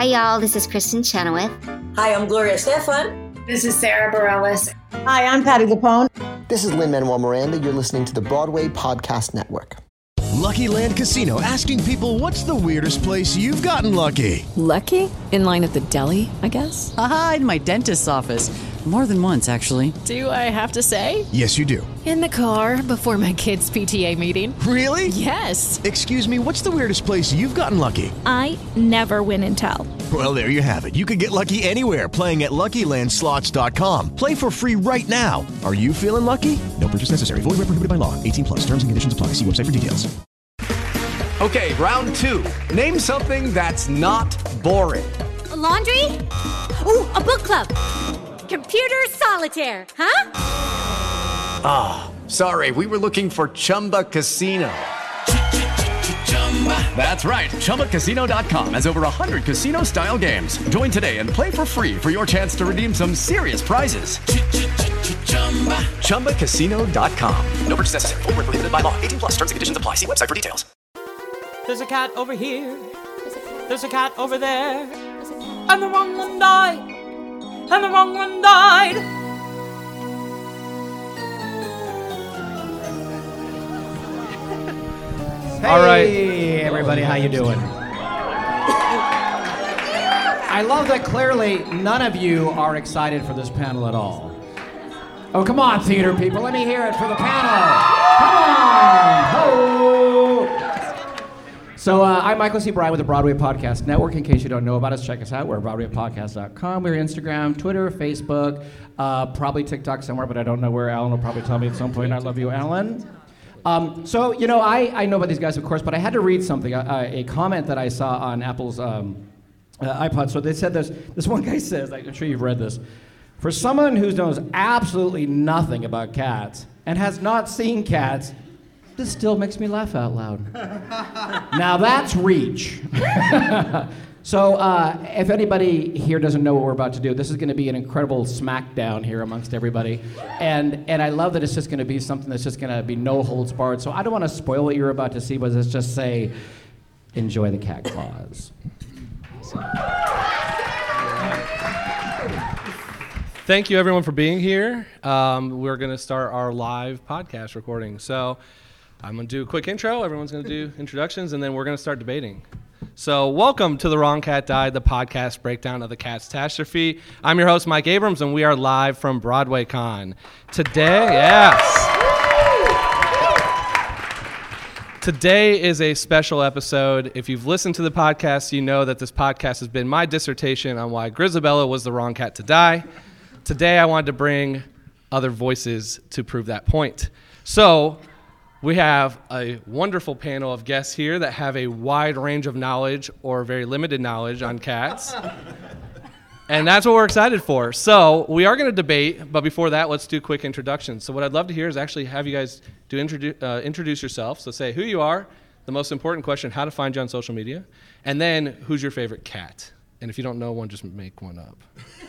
Hi, y'all. This is Kristen Chenoweth. Hi, I'm Gloria Estefan. This is Sarah Bareilles. Hi, I'm Patti LuPone. This is Lin-Manuel Miranda. You're listening to the Broadway Podcast Network. Lucky Land Casino, asking people, what's the weirdest place you've gotten lucky? Lucky? In line at the deli, I guess? Aha, in my dentist's office. More than once, actually. Do I have to say? Yes, you do. In the car before my kids' PTA meeting. Really? Yes. Excuse me, what's the weirdest place you've gotten lucky? I never win and tell. Well, there you have it. You can get lucky anywhere, playing at LuckyLandSlots.com. Play for free right now. Are you feeling lucky? No purchase necessary. Void where prohibited by law. 18 plus. Terms and conditions apply. See website for details. Okay, round two. Name something that's not boring. A laundry? Ooh, a book club. Computer solitaire, huh? Ah, oh, sorry. We were looking for Chumba Casino. That's right. ChumbaCasino.com has over 100 casino-style games. Join today and play for free for your chance to redeem some serious prizes. ChumbaCasino.com. No purchase necessary. Void where prohibited by law. 18 plus. Terms and conditions apply. See website for details. There's a cat over here. There's a cat over there. And the wrong one died. And the wrong one died. Hey, all right, everybody, how you doing? I love that clearly none of you are excited for this panel at all. Oh, come on, theater people, let me hear it for the panel. Come on! Ho! So I'm Michael C. Bryan with the Broadway Podcast Network. In case you don't know about us, check us out. We're at BroadwayPodcast.com. We're Instagram, Twitter, Facebook, probably TikTok somewhere, but I don't know where. Alan will probably tell me at some point. I love you, Alan. So, you know, I know about these guys, of course, but I had to read something, a comment that I saw on Apple's iPod. So they said this one guy says, I'm sure you've read this, for someone who knows absolutely nothing about cats and has not seen cats, this still makes me laugh out loud. Now that's reach. So if anybody here doesn't know what we're about to do, this is going to be an incredible smackdown here amongst everybody. And I love that it's just going to be something that's just going to be no holds barred. So I don't want to spoil what you're about to see, but let's just say, enjoy the cat claws. Thank you, everyone, for being here. We're going to start our live podcast recording. So I'm going to do a quick intro. Everyone's going to do introductions, and then we're going to start debating. So welcome to The Wrong Cat Died, the podcast breakdown of the Catastrophe. I'm your host, Mike Abrams, and we are live from Broadway Con. Today is a special episode. If you've listened to the podcast, you know that this podcast has been my dissertation on why Grizabella was the wrong cat to die. Today, I wanted to bring other voices to prove that point. So we have a wonderful panel of guests here that have a wide range of knowledge or very limited knowledge on cats. And that's what we're excited for. So we are going to debate, but before that, let's do quick introductions. So what I'd love to hear is actually have you guys introduce yourself. So say who you are, the most important question, how to find you on social media, and then who's your favorite cat. And if you don't know one, just make one up.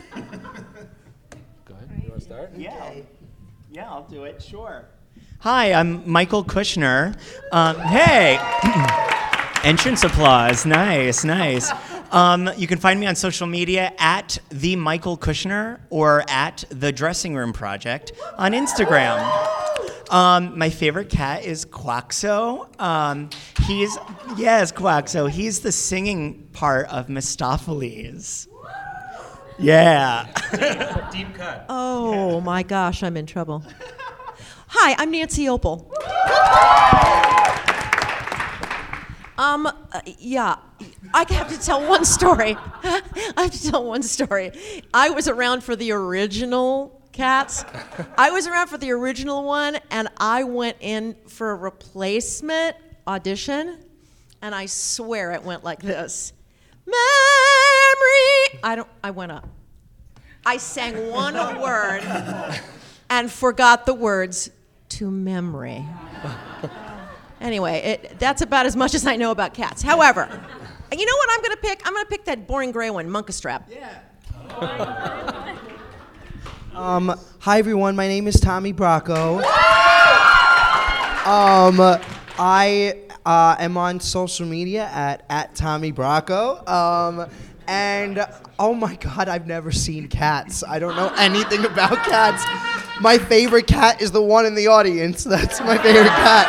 Go ahead. You want to start? Yeah, I'll do it. Sure. Hi, I'm Michael Kushner. Hey! Entrance applause. Nice. You can find me on social media at the Michael Kushner or at the Dressing Room Project on Instagram. My favorite cat is Quaxo. Quaxo. He's the singing part of Mistopheles. Yeah. Deep cut. Oh my gosh, I'm in trouble. Hi, I'm Nancy Opal. I have to tell one story. I was around for the original Cats. I was around for the original one, and I went in for a replacement audition, and I swear it went like this. Memory. I went up. I sang one word and forgot the words to memory. Anyway, that's about as much as I know about cats. However, you know what I'm going to pick? I'm going to pick that boring gray one, Munkustrap. Yeah. Hi, everyone. My name is Tommy Bracco. I am on social media at Tommy Bracco. And oh my God, I've never seen Cats. I don't know anything about Cats. My favorite cat is the one in the audience. That's my favorite cat.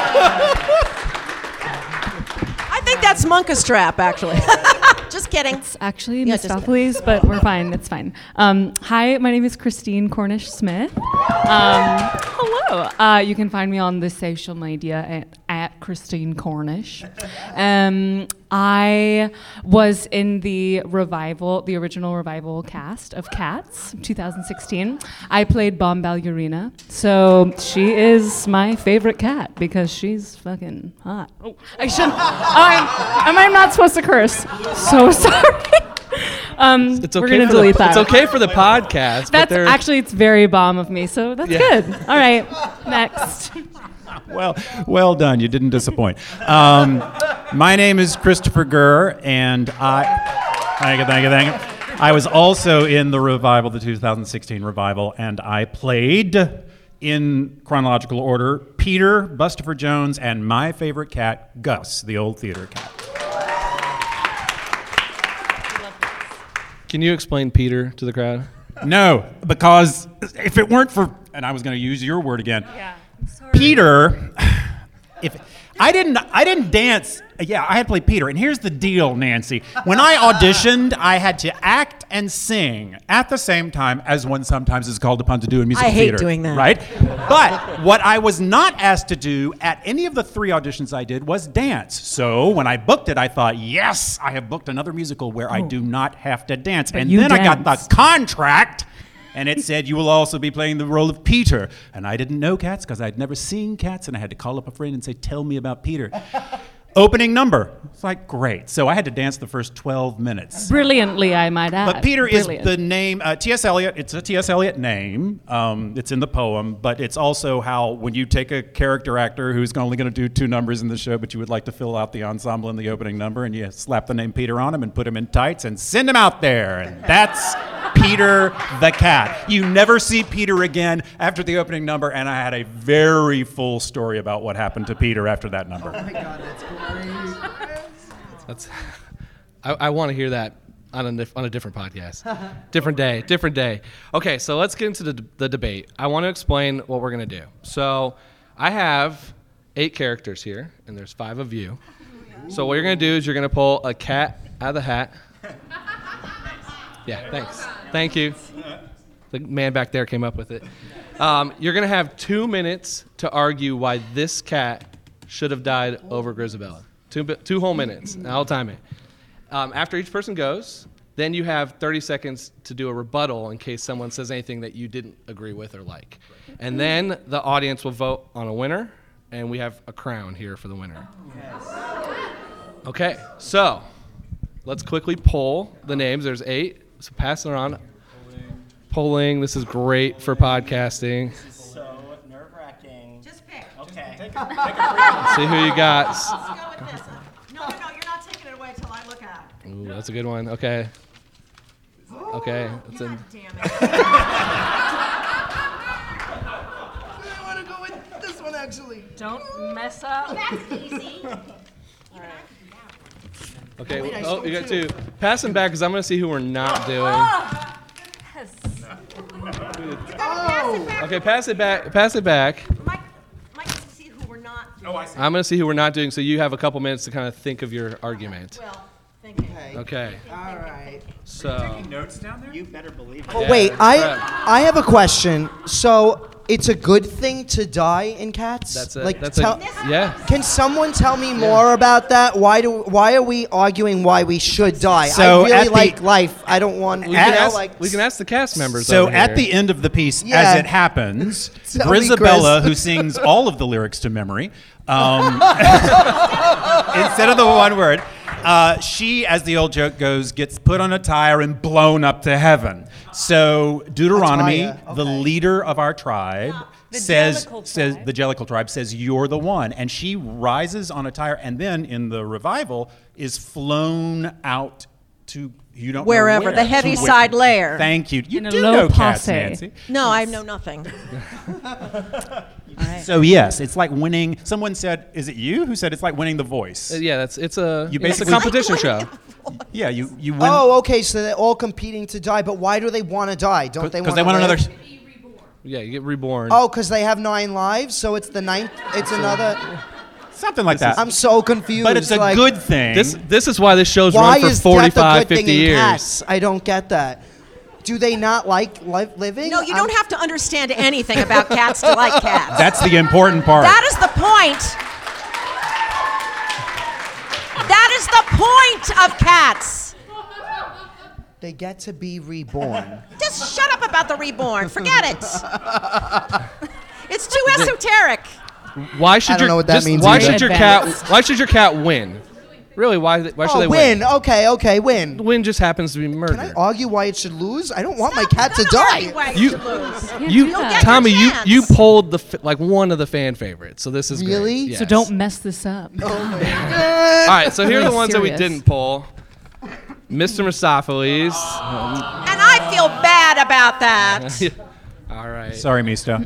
I think that's Monkastrap, actually. Just kidding. It's actually Yeah, just Mistopheles, but we're fine. It's fine. Hi, my name is Christine Cornish-Smith. Hello. You can find me on the social media at Christine Cornish. I was in the original revival cast of Cats, 2016. I played Bomb Ballerina, so she is my favorite cat because she's fucking hot. Oh, I shouldn't. I'm not supposed to curse. So sorry. It's okay we're gonna for delete that. It's okay for the podcast. That's actually, it's very bomb of me, so that's good. All right, next. Well done. You didn't disappoint. My name is Christopher Gurr, and thank you. I was also in the revival, the 2016 revival, and I played, in chronological order, Peter, Bustopher Jones, and my favorite cat, Gus, the old theater cat. Can you explain Peter to the crowd? No, because if it weren't for, and I was going to use your word again, Peter, if I didn't dance. Yeah, I had played Peter, and here's the deal, Nancy. When I auditioned, I had to act and sing at the same time as one sometimes is called upon to do in musical theater. I hate doing that. Right? But what I was not asked to do at any of the 3 auditions I did was dance. So when I booked it, I thought, yes, I have booked another musical where I do not have to dance. But and you then I got danced. the contract. And it said, you will also be playing the role of Peter. And I didn't know Cats because I'd never seen Cats, and I had to call up a friend and say, tell me about Peter. Opening number. It's like, great. So I had to dance the first 12 minutes. Brilliantly, I might add. But Peter Brilliant. is the name, T.S. Eliot, it's a T.S. Eliot name. It's in the poem, but it's also how when you take a character actor who's only going to do 2 numbers in the show, but you would like to fill out the ensemble in the opening number, and you slap the name Peter on him and put him in tights and send him out there. And that's Peter the cat. You never see Peter again after the opening number, and I had a very full story about what happened to Peter after that number. Oh my God, that's great. I want to hear that on a different podcast. Different day. Okay, so let's get into the debate. I want to explain what we're going to do. So I have 8 characters here, and there's 5 of you. So what you're going to do is you're going to pull a cat out of the hat. Yeah, thanks. Thank you. The man back there came up with it. You're going to have 2 minutes to argue why this cat should have died over Grizabella. 2 whole minutes. I'll time it. After each person goes, then you have 30 seconds to do a rebuttal in case someone says anything that you didn't agree with or like. And then the audience will vote on a winner, and we have a crown here for the winner. Okay, so let's quickly poll the names. There's 8, so pass it around. Polling. This is great for podcasting. This is so nerve-wracking. Just pick. Okay. Let's see who you got. Let's go with this. No, you're not taking it away until I look at it. Ooh, that's a good one. Okay. Okay. That's God damn it. I want to go with this one, actually. Don't mess up. That's easy. Okay. Wait, I Oh, stole you got 2. 2. Pass them back because I'm going to see who we're not doing. Yes. Oh. Okay, pass it back. Pass it back. Mike gets to see who we're not doing. Oh, I see. I'm going to see who we're not doing, so you have a couple minutes to kind of think of your argument. Well, thinking. Okay. All right. So. Notes down there? You better believe it. Oh, Yeah, wait, that's I have a question. So it's a good thing to die in Cats? That's a, like, that's tell, yeah. Can someone tell me more about that? Why are we arguing why we should die? So I really at the- like life. I don't want. We can ask the cast members. So over at here. the end of the piece, Yeah. as it happens, Tell me, Grizabella, Chris. who sings all of the lyrics to memory, instead of the one word, she, as the old joke goes, gets put on a tire and blown up to heaven. So Deuteronomy, A tire, the okay. leader of our tribe, The says Jellicle the Jellicle tribe says, you're the one. And she rises on a tire and then in the revival is flown out to you don't wherever know where. the heavy To side layer. Thank you. You In a do low know Cats, passe. Nancy. No, I know nothing. So yes, it's like winning. Someone said, "Is it you who said it's like winning The Voice?" Yeah, it's a basically- competition show. Yeah, you win. Oh, okay. So they're all competing to die, but why do they want to die? Don't they want? Because they want another. Yeah, you get reborn. Oh, because they have 9 lives, so it's the 9th. It's another. Something like that. I'm so confused. But it's a like, good thing. This is why this show's Why run for is 45, that the good 50 thing in years. Cats? I don't get that. Do they not like living? No, you don't have to understand anything about cats to like cats. That's the important part. That is the point. That is the point of cats. They get to be reborn. Just shut up about the reborn. Forget it. It's too esoteric. Why should I don't know what that means Why either. should your cat win? Really, why should they win? Okay, win. Win just happens to be murder. Can I argue why it should lose? I don't want my cat to die. Tommy, you polled one of the fan favorites, so this is Really? Great. So Yes. don't mess this up. Oh my God. All right, so here are the Really ones that we serious. didn't poll. Mr. Mistopheles. And I feel bad about that. All right. Sorry, Misto.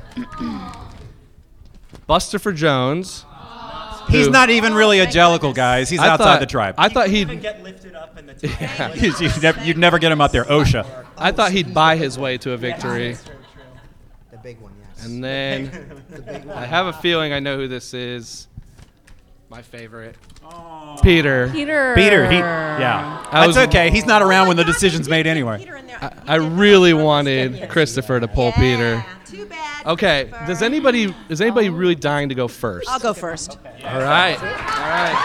Buster Jones. He's who- not even really a Jellicle, guys. He's I outside thought- the tribe. I thought he'd get lifted up in the You'd never get him out there. OSHA. I thought he'd buy his way to a victory. The big one, yes. And then I have a feeling I know who this is. My favorite. Peter. Peter, yeah. I That's was- okay. He's not around when the decision's made anyway. I really wanted Christopher to pull Peter. Too bad. Okay. Is anybody really dying to go first? I'll go first. All right. All right.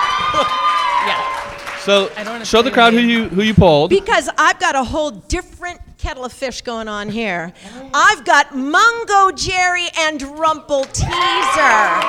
So show the crowd who you polled. Because I've got a whole different kettle of fish going on here. I've got Mungo Jerry and Rumple Teaser.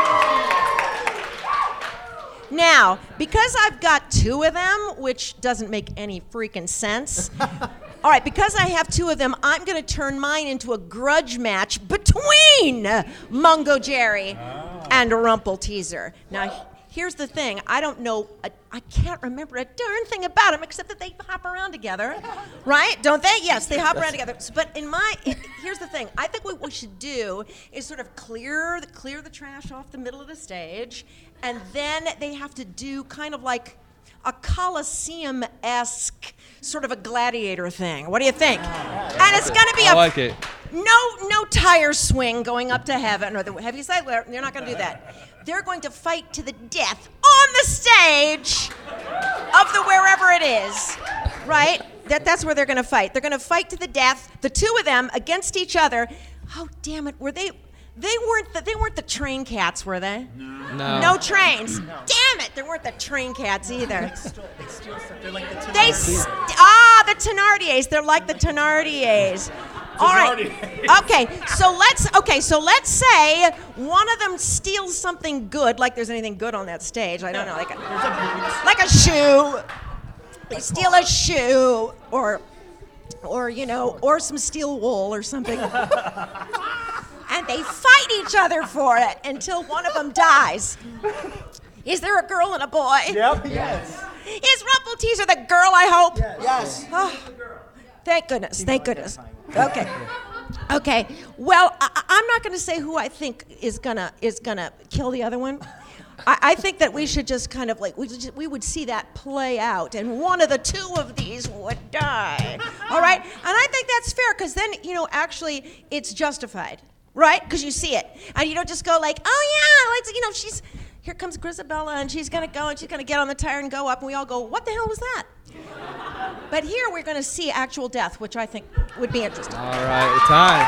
Now, because I've got 2 of them, which doesn't make any freaking sense. All right, because I have 2 of them, I'm going to turn mine into a grudge match between Mungo Jerry and Rumple Teaser. Now, here's the thing. I don't know, I can't remember a darn thing about them except that they hop around together, right? Don't they? Yes, they hop around together. But here's the thing. I think what we should do is sort of clear the trash off the middle of the stage, and then they have to do kind of like a Colosseum-esque sort of a gladiator thing. What do you think? And it's going to be I like it. no tire swing going up to heaven or the heavy side. They're not going to do that. They're going to fight to the death on the stage of the wherever it is, right? That's where they're going to fight. They're going to fight to the death. The 2 of them against each other. Oh damn it! Were they? They weren't the train cats, were they? No. No trains. Damn it! They weren't the train cats either. The Thenardiers. They're like the Thenardiers. All right. Okay. So let's say one of them steals something good, like there's anything good on that stage. I don't know, like a shoe. They steal a shoe, or some steel wool or something. And they fight each other for it until one of them dies. Is there a girl and a boy? Yep. Yes. Is Rumple Teaser the girl, I hope? Yes. Oh, thank goodness. Thank goodness. Okay. Okay. Well, I'm not going to say who I think is gonna kill the other one. I think that we should just kind of we would see that play out, and one of the 2 of these would die. All right. And I think that's fair, because then actually it's justified, right? Because you see it, and you don't just go like, oh yeah, she's. Here comes Grisabella, and she's going to go, and she's going to get on the tire and go up, and we all go, what the hell was that? But here we're going to see actual death, which I think would be interesting. All right, time.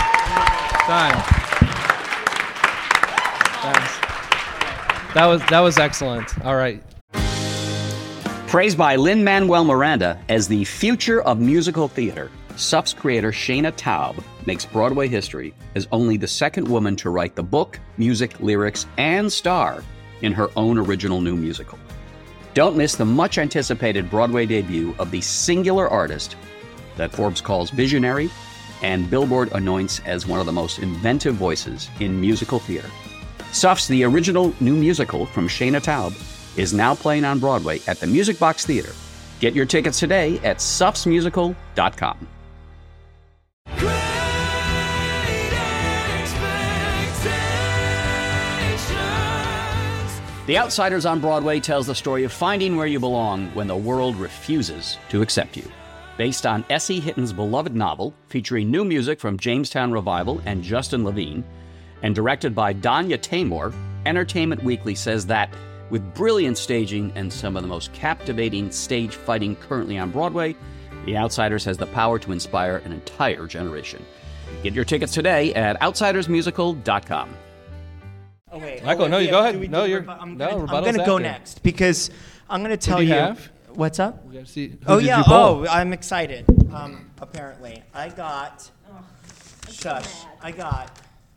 That was excellent. All right. Praised by Lin-Manuel Miranda as the future of musical theater, SUF's creator Shayna Taub makes Broadway history as only the 2nd woman to write the book, music, lyrics, and star in her own original new musical. Don't miss the much-anticipated Broadway debut of the singular artist that Forbes calls visionary and Billboard anoints as one of the most inventive voices in musical theater. SUF's The Original New Musical from Shayna Taub is now playing on Broadway at the Music Box Theater Get your tickets today at suffsmusical.com. The Outsiders on Broadway tells the story of finding where you belong when the world refuses to accept you. Based on S.E. Hitton's beloved novel, featuring new music from Jamestown Revival and Justin Levine, and directed by Danya Taymor, Entertainment Weekly says that, with brilliant staging and some of the most captivating stage fighting currently on Broadway, The Outsiders has the power to inspire an entire generation. Get your tickets today at outsidersmusical.com. Oh, wait. Michael, no, you go ahead. No, you're. I'm rebuttals going to go after. next because I'm going to tell What do you. you have? What's up? We gotta see. Who Oh, did yeah. you pull? Oh, I'm excited. Apparently. I got. Shush. I got.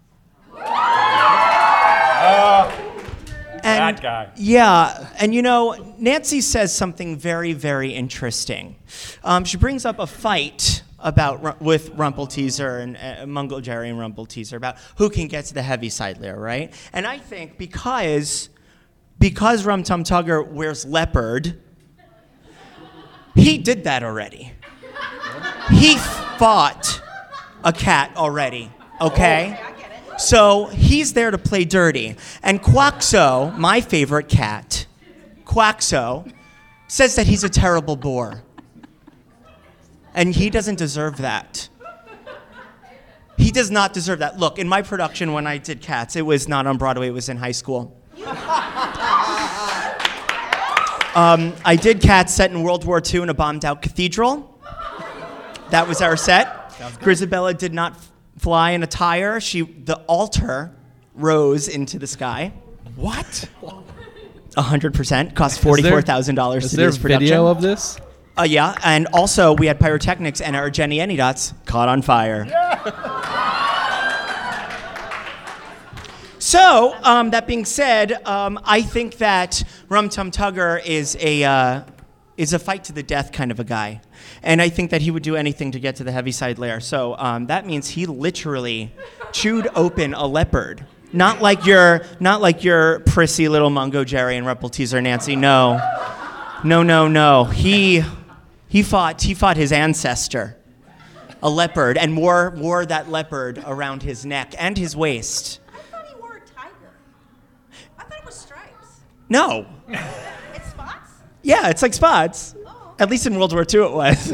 That guy. Yeah, and you know, Nancy says something very, very interesting. She brings up a fight with Rumpelteazer and Mungo Jerry and Rumpelteazer about who can get to the Heaviside Layer, right? And I think because Rum Tum Tugger wears leopard, he did that already. He fought a cat already, okay? So he's there to play dirty. And Quaxo, my favorite cat, Quaxo, says that he's a terrible bore. And he doesn't deserve that. He does not deserve that. Look, in my production when I did Cats, it was not on Broadway, it was in high school. I did Cats set in World War II in a bombed-out cathedral. That was our set. Grizabella did not fly in a tire. The altar rose into the sky. What? 100%. Cost $44,000 Is to do there this production. video of this? Yeah, and also we had pyrotechnics and our Jenny Anydots caught on fire. So, that being said, I think that Rum Tum Tugger is a fight to the death kind of a guy. And I think that he would do anything to get to the Heaviside Layer. So that means he literally chewed open a leopard. Not like your prissy little Mungo Jerry and Rumpelteazer Nancy. No. He fought his ancestor, a leopard, and wore that leopard around his neck and his waist. I thought he wore a tiger. I thought it was stripes. No. It's spots? Yeah, it's like spots. At least in World War II it was.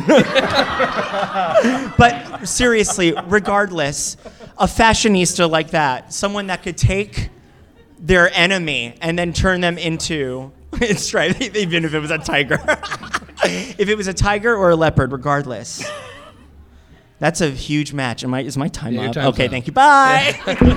But seriously, regardless, a fashionista like that, someone that could take their enemy and then turn them into stripes, even if it was a tiger. If it was a tiger or a leopard, regardless. That's a huge match. Is my time up? Okay, thank you. Bye.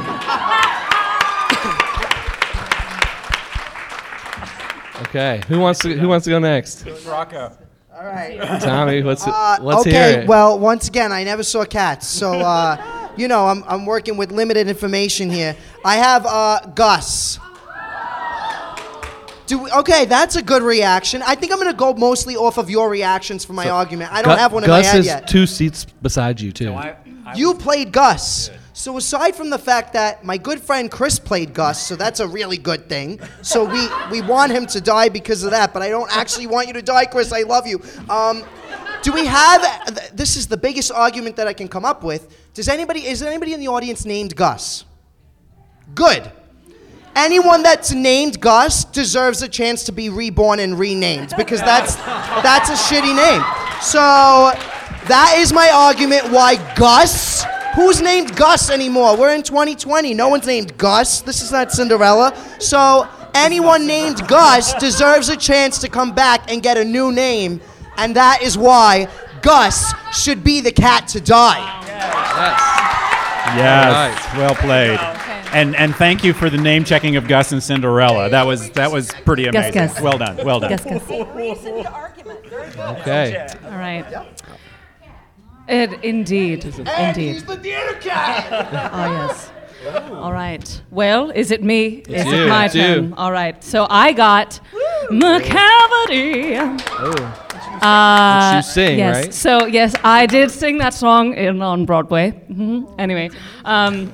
Okay, who wants to go next? Rocco. All right. Tommy, let's okay, hear it. well, once again, I never saw Cats, so I'm working with limited information here. I have Gus. Okay, that's a good reaction. I think I'm going to go mostly off of your reactions for my argument. I don't have one in my head yet. Gus is 2 seats beside you, too. You played Gus. So aside from the fact that my good friend Chris played Gus, so that's a really good thing. So we want him to die because of that, but I don't actually want you to die, Chris. I love you. Do we have, this is the biggest argument that I can come up with. Is anybody in the audience named Gus? Good. Anyone that's named Gus deserves a chance to be reborn and renamed because that's a shitty name. So that is my argument why Gus. Who's named Gus anymore? We're in 2020. No one's named Gus. This is not Cinderella. So anyone named Gus deserves a chance to come back and get a new name, and that is why Gus should be the cat to die. Yes, well played. And thank you for the name checking of Gus and Cinderella. That was pretty amazing. Gus. Well done. Gus. Okay. All right. Indeed. And he's the theater cat. Oh, yes. All right. Well, is it me? Is you. it my It's turn? you. All right. So I got McCavity. Which you sing, yes. right? So, yes, I did sing that song on Broadway. Anyway.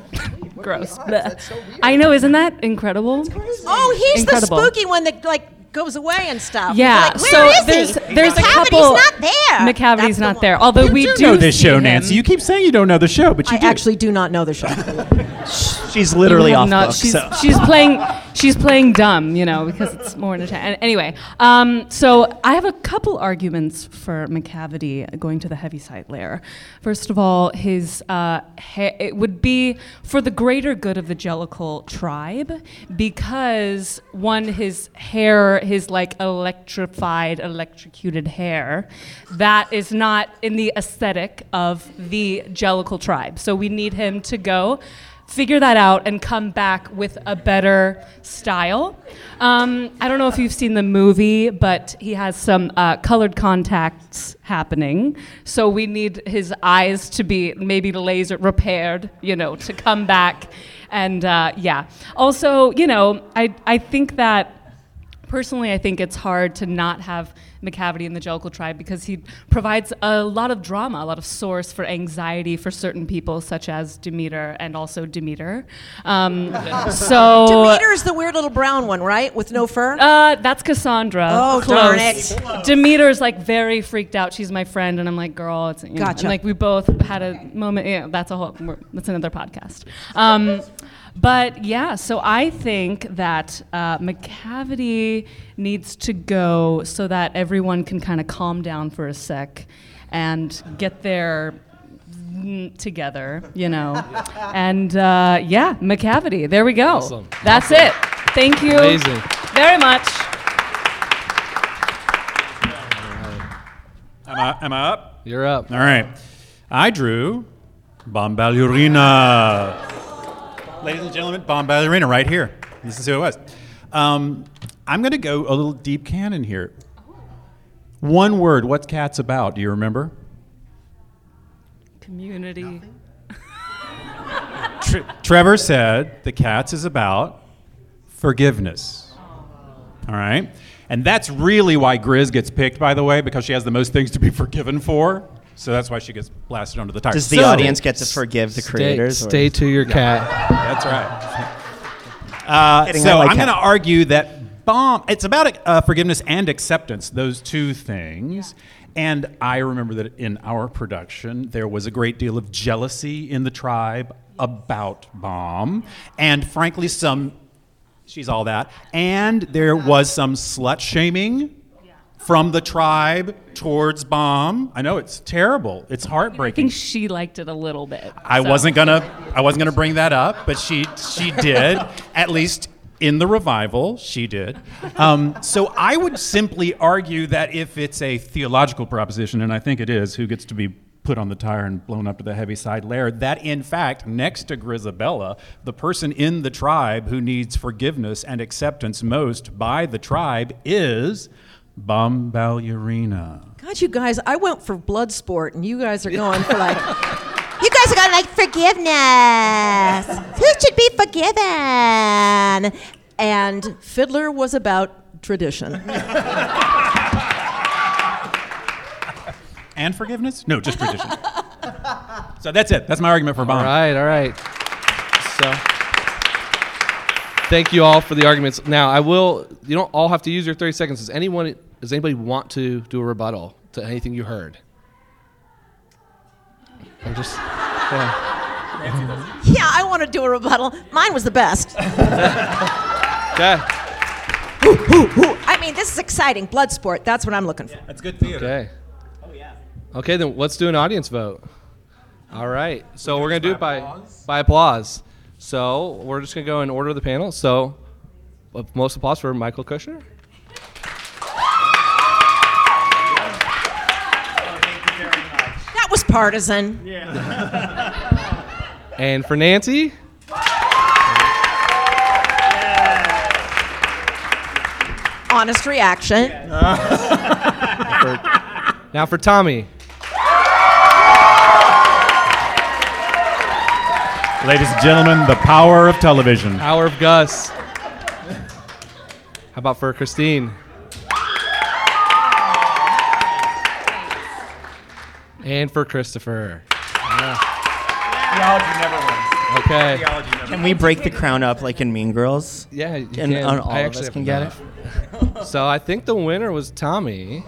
Gross. I know, isn't that incredible? Oh, he's Incredible. the spooky one that goes away and stuff. Yeah, Like, so where is there's a couple. not there. McCavity's not there. Although we do know this see show, him. Nancy. You keep saying you don't know the show, but you I do. actually do not know the show. She's literally You have off not- book. She's, so. she's playing dumb, because it's more entertaining. Anyway, so I have a couple arguments for McCavity going to the Heaviside Lair. First of all, his it would be for the greater good of the Jellicle tribe, because one, his hair, his like electrocuted hair, that is not in the aesthetic of the Jellicle tribe. So we need him to go figure that out and come back with a better style. I don't know if you've seen the movie, but he has some colored contacts happening. So we need his eyes to be maybe laser repaired, to come back. And yeah. Also, I think that personally, I think it's hard to not have McCavity in the Jellicle tribe because he provides a lot of drama, a lot of source for anxiety for certain people, such as Demeter and also Demeter. So Demeter's the weird little brown one, right? With no fur? That's Cassandra. Oh, Close. darn it. Demeter's like very freaked out. She's my friend, and I'm like, girl, it's Gotcha. And like we both had a moment. Yeah, that's another podcast. But yeah, so I think that McCavity needs to go so that everyone can kind of calm down for a sec and get their together, And yeah, McCavity. There we go. Awesome. That's it. Thank you Amazing. very much. Am I up? You're up. All right. I drew Bomb Ballerina. Ladies and gentlemen, Bomb Ballerina right here. This is who it was. I'm going to go a little deep canon here. One word. What's Cats about? Do you remember? Community. Trevor said the Cats is about forgiveness. All right? And that's really why Grizz gets picked, by the way, because she has the most things to be forgiven for. So that's why she gets blasted onto the tire. Does the audience get to forgive the creators? Stay to your cat. That's right. So I'm going to argue that Bomb, it's about forgiveness and acceptance, those two things. And I remember that in our production, there was a great deal of jealousy in the tribe about Bomb. And frankly, she's all that. And there was some slut shaming from the tribe towards Bomb. I know it's terrible. It's heartbreaking. I think she liked it a little bit. I wasn't gonna bring that up, but she did. At least in the revival, she did. So I would simply argue that if it's a theological proposition, and I think it is, who gets to be put on the tire and blown up to the Heaviside Lair, that in fact, next to Grizabella, the person in the tribe who needs forgiveness and acceptance most by the tribe is Bomb Ballerina. God, you guys, I went for blood sport, and you guys are going for like... You guys are going like forgiveness. Who should be forgiven? And Fiddler was about tradition. And forgiveness? No, just tradition. So that's it. That's my argument for Bomb. All right. So, thank you all for the arguments. Now, you don't all have to use your 30 seconds. Does anybody want to do a rebuttal to anything you heard? I'm just, Yeah, I want to do a rebuttal. Mine was the best. Okay. I mean, this is exciting. Blood sport. That's what I'm looking for. That's good theater. Okay. Okay, then let's do an audience vote. All right. So we're going to do it by applause. So we're just going to go in order of the panel. So most applause for Michael Kushner. That was partisan. And for Nancy. Honest reaction. Now for Tommy. Ladies and gentlemen, the power of television. Power of Gus. How about for Christine? And for Christopher. Theology never wins. Okay. Can we break the crown up like in Mean Girls? Yeah, you and can. all I of actually us have can get enough. it. So I think the winner was Tommy.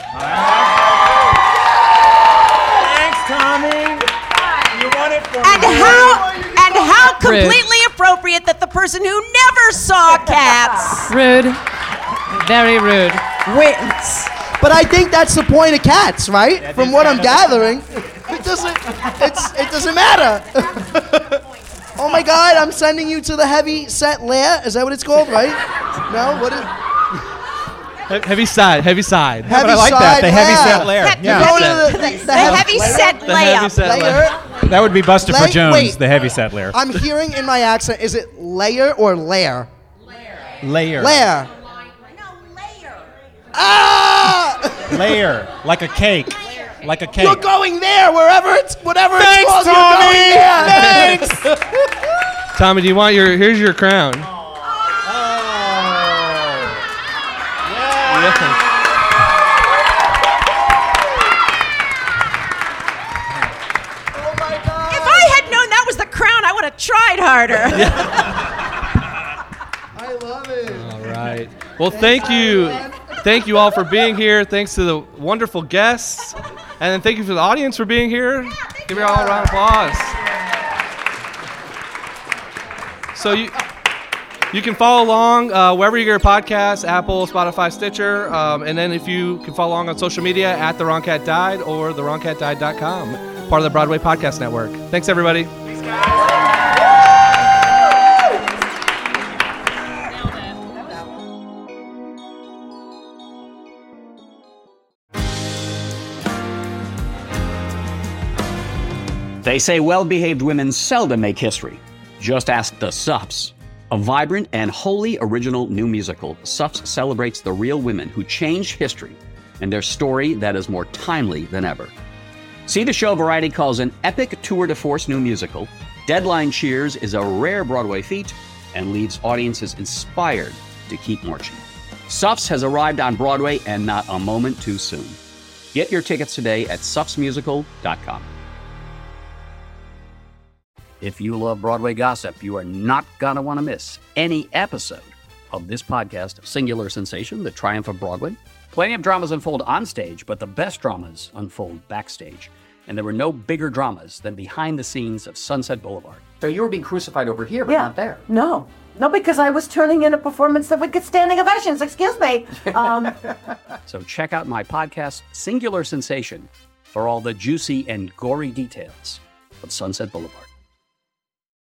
Thanks, Tommy. You won it for me. And how completely appropriate that the person who never saw Cats Rude. Very rude. wins. But I think that's the point of Cats, right? From what I'm gathering, it doesn't matter. Oh my God, I'm sending you to the heavy set lair. Is that what it's called, right? No, what is? Heavy side. Heavy but I like that. The heavy set lair. The heavy set layup. That would be Buster for Jones, wait. the heavy set lair. I'm hearing in my accent, is it layer or lair? Layer. Lair. Ah! Layer. Like a cake. Like a cake. You're going there, whatever it's called. Tommy! You're going there. Thanks! Tommy, do you want here's your crown. If I had known that was the crown, I would have tried harder. I love it. All right. Well, thank you. Thank you all for being here. Thanks to the wonderful guests. And then thank you for the audience for being here. Give you all a round of applause. So you can follow along wherever you get your podcasts, Apple, Spotify, Stitcher. And then if you can follow along on social media at The Wrong Cat Died or TheWrongCatDied.com, part of the Broadway Podcast Network. Thanks, everybody. They say well-behaved women seldom make history. Just ask the Suffs. A vibrant and wholly original new musical, Suffs celebrates the real women who changed history and their story that is more timely than ever. See the show Variety calls an epic tour de force new musical. Deadline cheers is a rare Broadway feat and leaves audiences inspired to keep marching. Suffs has arrived on Broadway and not a moment too soon. Get your tickets today at suffsmusical.com. If you love Broadway gossip, you are not going to want to miss any episode of this podcast, Singular Sensation, The Triumph of Broadway. Plenty of dramas unfold on stage, but the best dramas unfold backstage. And there were no bigger dramas than behind the scenes of Sunset Boulevard. So you were being crucified over here, but not there. No, because I was turning in a performance that would get standing ovations. Excuse me. So check out my podcast, Singular Sensation, for all the juicy and gory details of Sunset Boulevard.